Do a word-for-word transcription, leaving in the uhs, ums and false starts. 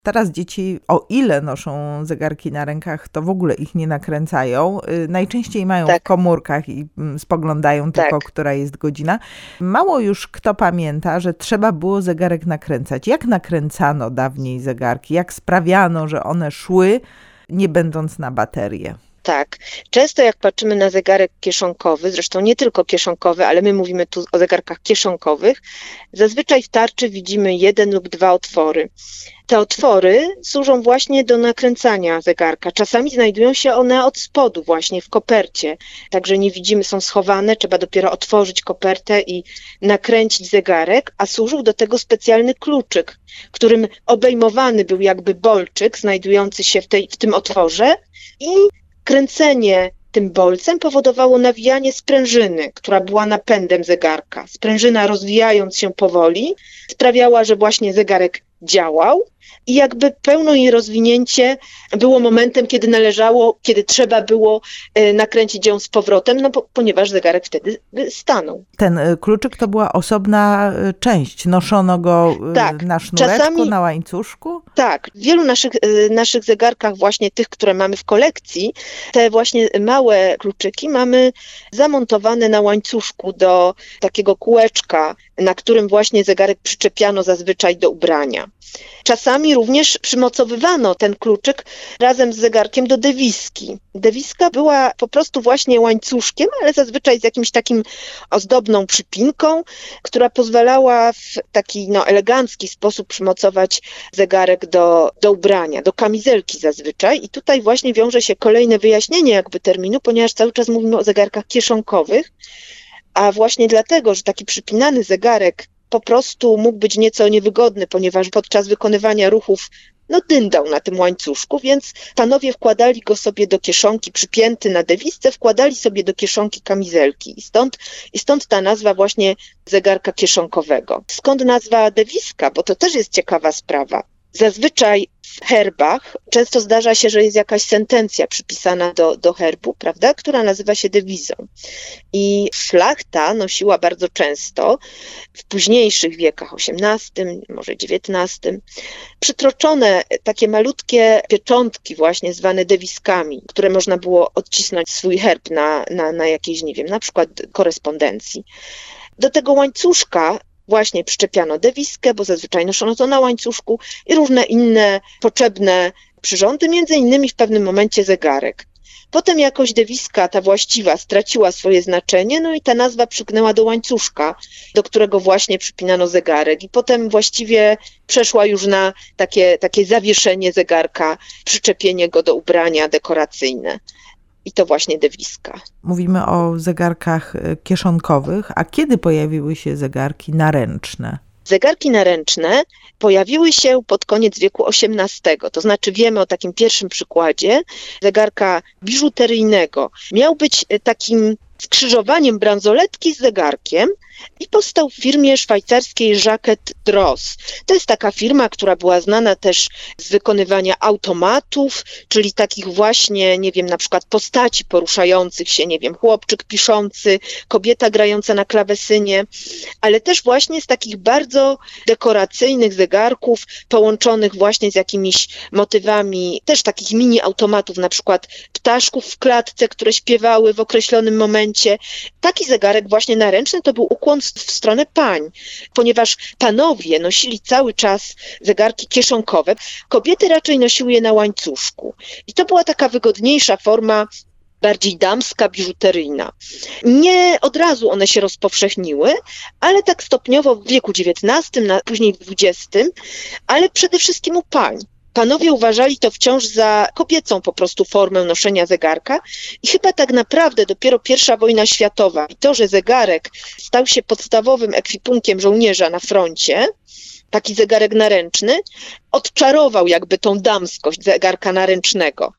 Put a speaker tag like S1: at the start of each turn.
S1: Teraz dzieci, o ile noszą zegarki na rękach, to w ogóle ich nie nakręcają. Najczęściej mają tak. w komórkach i spoglądają tylko, tak. która jest godzina. Mało już kto pamięta, że trzeba było zegarek nakręcać. Jak nakręcano dawniej zegarki? Jak sprawiano, że one szły, nie będąc na baterię?
S2: Tak. Często jak patrzymy na zegarek kieszonkowy, zresztą nie tylko kieszonkowy, ale my mówimy tu o zegarkach kieszonkowych, zazwyczaj w tarczy widzimy jeden lub dwa otwory. Te otwory służą właśnie do nakręcania zegarka. Czasami znajdują się one od spodu właśnie w kopercie, także nie widzimy, są schowane, trzeba dopiero otworzyć kopertę i nakręcić zegarek, a służył do tego specjalny kluczyk, którym obejmowany był jakby bolczyk znajdujący się w, tej, w tym otworze i kręcenie tym bolcem powodowało nawijanie sprężyny, która była napędem zegarka. Sprężyna, rozwijając się powoli, sprawiała, że właśnie zegarek działał i jakby pełne jej rozwinięcie było momentem, kiedy należało, kiedy trzeba było nakręcić ją z powrotem, no bo, ponieważ zegarek wtedy stanął.
S1: Ten kluczyk to była osobna część. Noszono go tak, na sznureczku, czasami, na łańcuszku?
S2: Tak. W wielu naszych, naszych zegarkach, właśnie tych, które mamy w kolekcji, te właśnie małe kluczyki mamy zamontowane na łańcuszku do takiego kółeczka, na którym właśnie zegarek przyczepiano zazwyczaj do ubrania. Czasami również przymocowywano ten kluczyk razem z zegarkiem do dewiski. Dewiska była po prostu właśnie łańcuszkiem, ale zazwyczaj z jakimś takim ozdobną przypinką, która pozwalała w taki no, elegancki sposób przymocować zegarek do, do ubrania, do kamizelki zazwyczaj. I tutaj właśnie wiąże się kolejne wyjaśnienie jakby terminu, ponieważ cały czas mówimy o zegarkach kieszonkowych, a właśnie dlatego, że taki przypinany zegarek po prostu mógł być nieco niewygodny, ponieważ podczas wykonywania ruchów no dyndał na tym łańcuszku, więc panowie wkładali go sobie do kieszonki, przypięty na dewisce, wkładali sobie do kieszonki kamizelki i stąd, i stąd ta nazwa właśnie zegarka kieszonkowego. Skąd nazwa dewiska? Bo to też jest ciekawa sprawa. Zazwyczaj w herbach często zdarza się, że jest jakaś sentencja przypisana do, do herbu, prawda, która nazywa się dewizą. I szlachta nosiła bardzo często w późniejszych wiekach osiemnastym, może dziewiętnastym, przytroczone takie malutkie pieczątki właśnie zwane dewiskami, które można było odcisnąć swój herb na, na, na jakiejś, nie wiem, na przykład korespondencji. Do tego łańcuszka właśnie przyczepiano dewiskę, bo zazwyczaj noszono to na łańcuszku i różne inne potrzebne przyrządy, między innymi w pewnym momencie zegarek. Potem jakoś dewiska, ta właściwa, straciła swoje znaczenie, no i ta nazwa przyknęła do łańcuszka, do którego właśnie przypinano zegarek i potem właściwie przeszła już na takie, takie zawieszenie zegarka, przyczepienie go do ubrania dekoracyjne. I to właśnie dewiska.
S1: Mówimy o zegarkach kieszonkowych, a kiedy pojawiły się zegarki naręczne?
S2: Zegarki naręczne pojawiły się pod koniec wieku osiemnastego, to znaczy wiemy o takim pierwszym przykładzie zegarka biżuteryjnego. Miał być takim skrzyżowaniem bransoletki z zegarkiem i powstał w firmie szwajcarskiej Jacquet Droz. To jest taka firma, która była znana też z wykonywania automatów, czyli takich właśnie, nie wiem, na przykład postaci poruszających się, nie wiem, chłopczyk piszący, kobieta grająca na klawesynie, ale też właśnie z takich bardzo dekoracyjnych zegarków połączonych właśnie z jakimiś motywami, też takich mini automatów, na przykład ptaszków w klatce, które śpiewały w określonym momencie. Taki zegarek właśnie naręczny to był ukłon w stronę pań, ponieważ panowie nosili cały czas zegarki kieszonkowe, kobiety raczej nosiły je na łańcuszku. I to była taka wygodniejsza forma, bardziej damska, biżuteryjna. Nie od razu one się rozpowszechniły, ale tak stopniowo w wieku dziewiętnastym, na, później w dwudziestym, ale przede wszystkim u pań. Panowie uważali to wciąż za kobiecą po prostu formę noszenia zegarka i chyba tak naprawdę dopiero pierwsza wojna światowa i to, że zegarek stał się podstawowym ekwipunkiem żołnierza na froncie, taki zegarek naręczny, odczarował jakby tą damskość zegarka naręcznego.